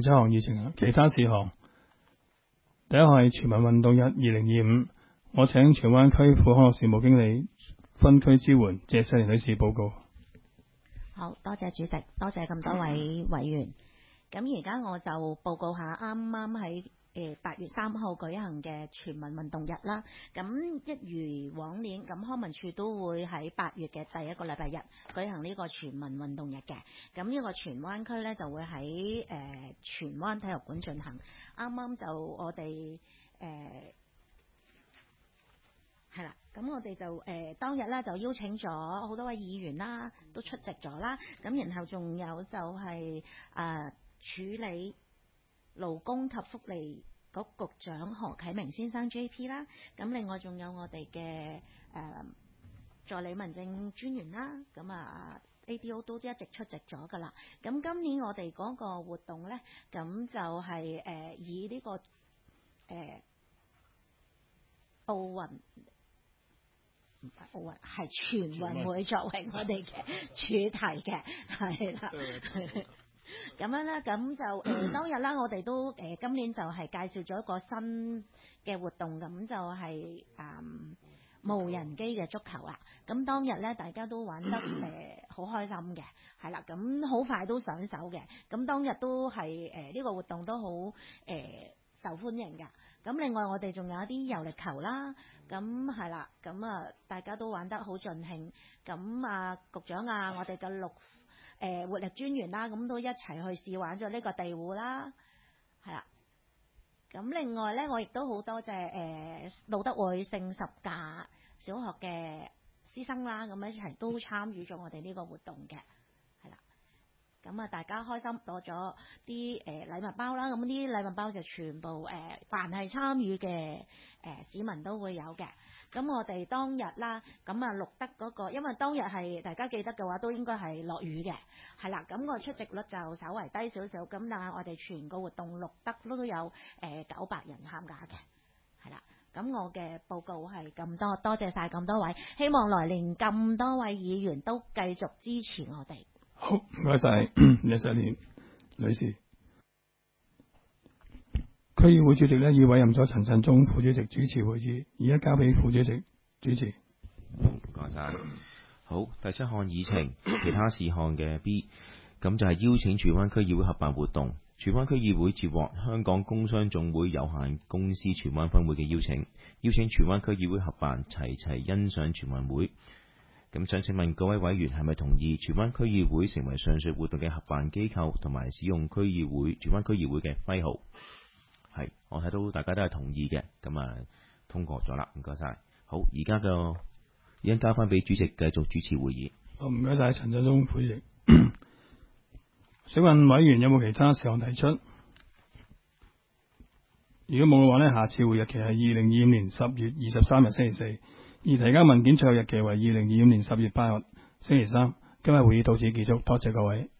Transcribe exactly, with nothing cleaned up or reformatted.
七項議程，其他事項。第一項係全民運動日二零二五，我請荃灣區副康樂事務經理分區支援謝世玲女士報告。 好多謝主席，多謝咁多位委員。咁而家我就報告下啱啱喺誒八月三號舉行嘅全民運動日啦。咁一如往年，咁康文署都會喺八月嘅第一個禮拜日舉行呢個全民運動日嘅。咁呢個荃灣區呢，就會喺誒荃灣體育館進行。啱啱就我哋誒係啦，咁我哋就誒、呃、當日咧就邀請咗好多位議員啦，都出席咗啦。咁然後仲有就係、是、誒、呃、處理勞工及福利局局長何啟明先生 J P 啦。咁另外仲有我哋嘅誒助理民政專員啦。咁啊 A D O 都一直出席咗噶啦。咁今年我哋嗰個活動咧，咁就係、是、誒、呃、以呢、這個誒、呃、奧運。奧運係全運會作為我哋嘅主題嘅，係啦。咁樣咧，咁就誒、呃、當日啦，我哋都誒、呃、今年就係介紹咗一個新嘅活動，咁就係、是、誒、嗯、無人機嘅足球啦。咁當日咧，大家都玩得誒好、呃、開心嘅，係啦。咁好快都上手嘅。咁當日都係誒呢個活動都好誒、呃、受歡迎嘅。咁另外我哋仲有一啲遊力球啦，咁係啦，咁啊大家都玩得好盡興，咁啊局長啊，我哋嘅綠誒活力專員啦，咁都一齊去試玩咗呢個地壺啦，係啦。咁另外咧，我亦都好多謝誒、呃、路德會聖十架小學嘅師生啦，咁一齊都參與咗我哋呢個活動嘅。咁啊，大家開心攞咗啲誒禮物包啦，咁啲禮物包就全部誒、呃，凡係參與嘅誒、呃、市民都會有嘅。咁我哋當日啦，咁啊錄得嗰、那個，因為當日係大家記得嘅話，都應該係落雨嘅，係啦。咁個出席率就稍為低少少，咁但係我哋全個活動錄得都有誒九百人參加嘅，係啦。咁我嘅報告係咁多，多謝晒咁多位，希望來年咁多位議員都繼續支持我哋。 好，唔該晒謝世玲女士。區議會主席呢，已委任咗陳振中副主席主持會議，而家交俾副主席主持。 唔該晒。好，第七項議程，其他事項嘅 B， 咁就係邀請荃灣區議會合辦活動。荃灣區議會接獲香港工商總會有限公司荃灣分會嘅邀請，邀請荃灣區議會合辦齊齊欣賞全運會。咁想請問各位委員係咪同意荃灣區議會成為上述活動嘅合辦機構，同埋使用區議會荃灣區議會嘅徽號？係，我睇到大家都係同意嘅，咁啊通過咗啦，唔該晒。好，而家就已經交翻俾主席繼續主持會議。 好，唔該晒陳振中副主席。請問委員有冇其他事項提出？如果冇嘅話呢，下次會議日期係二零二五年十月二十三日星期四。而提交文件最後日期為二零二五年十月八日星期三。今日會議到此結束，多謝各位。